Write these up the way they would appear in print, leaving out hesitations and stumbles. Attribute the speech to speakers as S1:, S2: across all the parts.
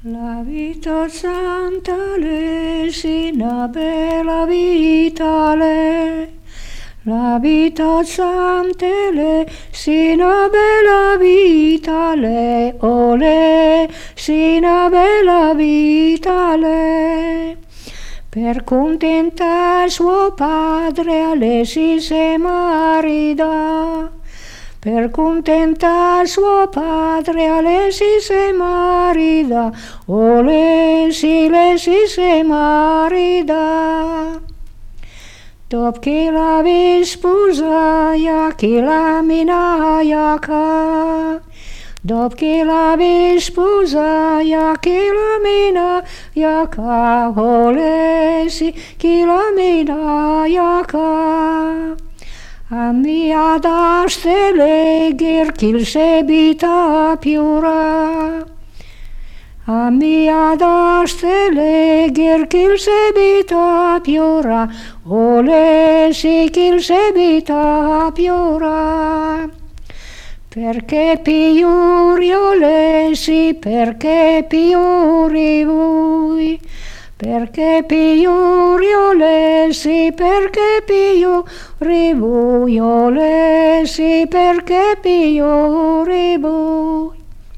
S1: La vita santa le, sina bella vitale. La vita santa le, sina bella vitale. Ole, sina bella vitale. Per contentar suo padre alle si se marida. Per contentar suo padre alle si se marida. Ole, si le si se marida. Dop che la vi sposaia, che la minaia ca. Dop che la vi sposaia, che la minaia ca. Ole, si, che la minaia ca. A mia daste legher qu'il sebita piura. A mia daste legher qu'il sebita piura. Ole, si qu'il sebita piura. Perché piuri ole, si, perché piuri voi. Perché piuri ole, si, perché piuri voi. Ole, si, perché piuri voi.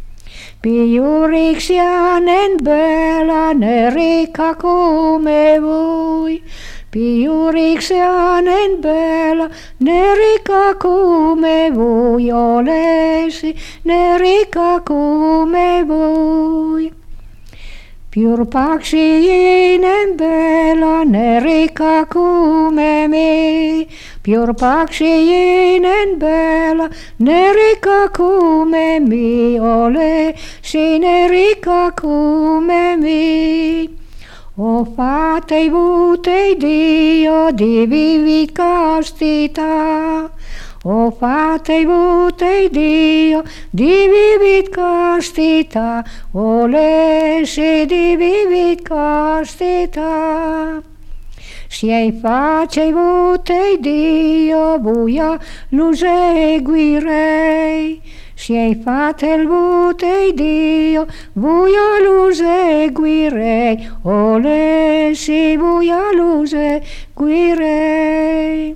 S1: Piuri sianen bella né ricca come voi. Piuri sianen bella né ricca come voi. Ole, si, né ricca come voi. Piur paksinen bella né ricca come me. Piur paksinen bella né ricca come me. Ole, si né ricca come me. O fate vute Dio di vivi castità. O fate vute Dio di vivit castità. Ole, si di vivit castità. Se face vute Dio, vuia lo seguirei. Se fate il vute Dio, vuia lo seguirei. Ole, si, vuia lo seguirei.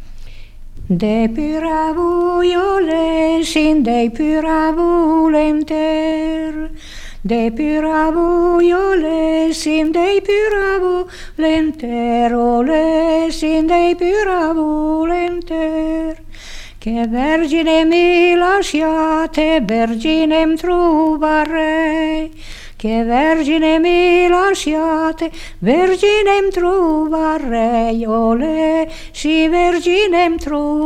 S1: De pura vuiole, sin de pura volenter. De pura vuiole, sin de pura volenter. Ole, sin de pura volenter. Che vergine mi lasciate, verginem trovarei. Che vergine mi lasciate, verginem trovarei. Ole, si, verginem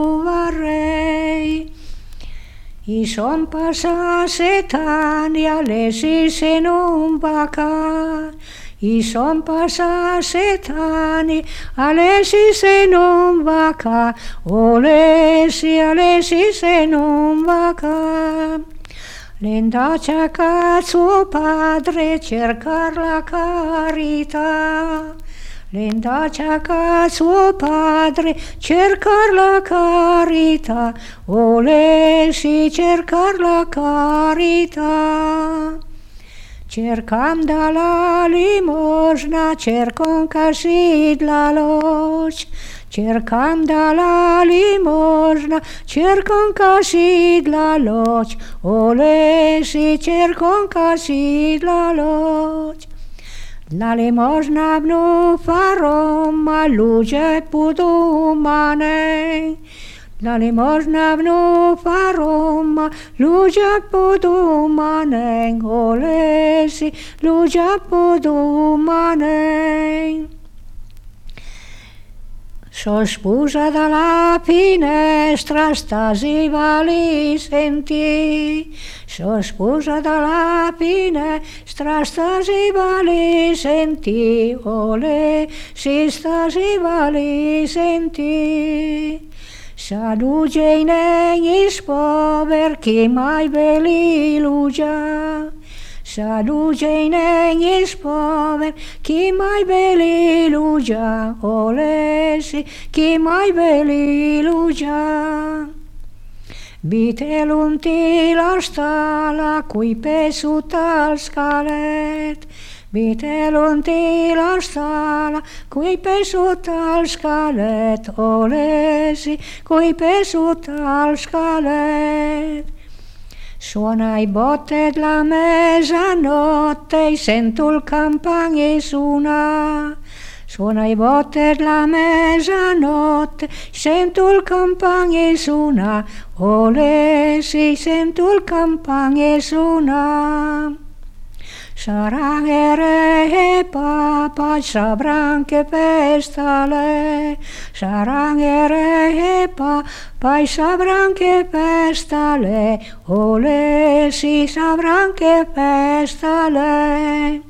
S1: trovarei. I son passati 7 anni alle si se non va ca. I son passati 7 anni alle si se non va ca. Ole, si, alle si se non va ca. L'endacia ca suo padre cercar la carità. L'endacia ca suo padre cercar la carità. Ole, si, cercar la carità. Cercam dalla limosna, cercam ca sid la loci. Cercam dalla limosna, cercam ca sid la loci. Ole, si, cercam ca sid la loci. La limosna nu farò, ma luce putumane. La limosna nu farò, ma luce putumane. Ole, si, luce putumane. So spusa dalla finestra, stasiva li sentì. So spusa dalla finestra, stasiva li sentì. Ole, si, stasiva li sentì. Sa luce negli spover, chi mai veli lucia. Sa luce negli spover, chi mai veli lucia. Ole, si, chi mai veli lucia. Bitelunti la stala cui pe sutta al scalet. Bitelunti la stala cui pe sutta al scalet. Olesi cui pe sutta al scalet. Suona i botte la mezzanotte, sento il campane suona. Suona i botte la mezzanotte, sento il campane suona. Ole si sento il campane suona. Saran re e papa, sabran che pestale. Saran re e papa, sabran che pestale. Ole si sabran che pestale.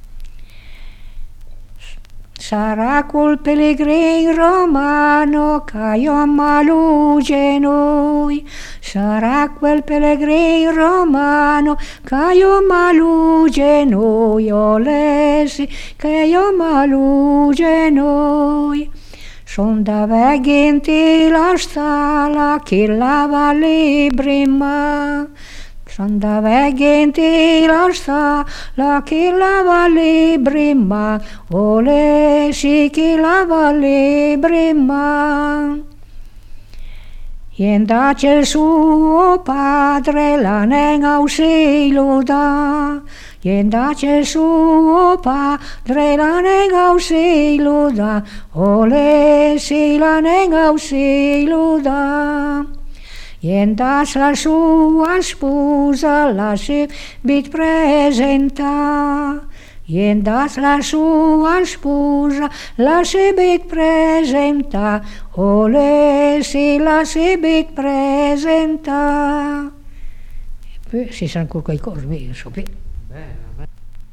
S1: Sarà col pellegrin romano che io ammaluge noi. Sarà quel pellegrin romano che io ammaluge noi. Olesi che io ammaluge noi. Son da veghinti la stala che lava libri ma. Son da veghinti la stala che lava libri ma. Olesi che lava libri ma. Iendace il suo padre la nenga si luda. Iendace il suo padre la nenga si luda. Olesi la nenga si luda. Iendas la sua sposa la si bit presenta. Iendas la sua sposa la si bit presenta. Olesi la si bit presenta. E poi si sa ancora quei corvi, so più.